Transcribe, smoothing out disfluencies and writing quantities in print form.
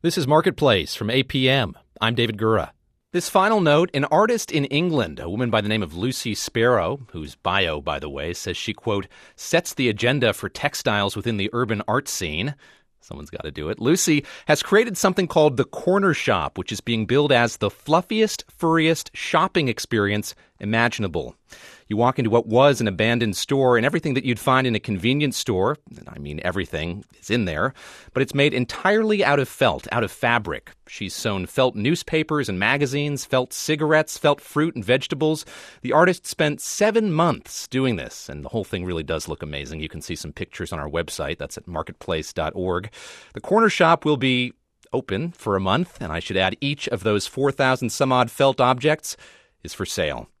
This is Marketplace from APM. I'm David Gura. This final note, an artist in England, a woman by the name of Lucy Sparrow, whose bio, by the way, says she, quote, sets the agenda for textiles within the urban art scene. Someone's got to do it. Lucy has created something called the Corner Shop, which is being billed as the fluffiest, furriest shopping experience imaginable. You walk into what was an abandoned store, and everything that you'd find in a convenience store, and I mean everything, is in there, but it's made entirely out of felt, out of fabric. She's sewn felt newspapers and magazines, felt cigarettes, felt fruit and vegetables. The artist spent 7 months doing this, and the whole thing really does look amazing. You can see some pictures on our website. That's at marketplace.org. The Corner Shop will be open for a month, and I should add each of those 4,000 some odd felt objects is for sale.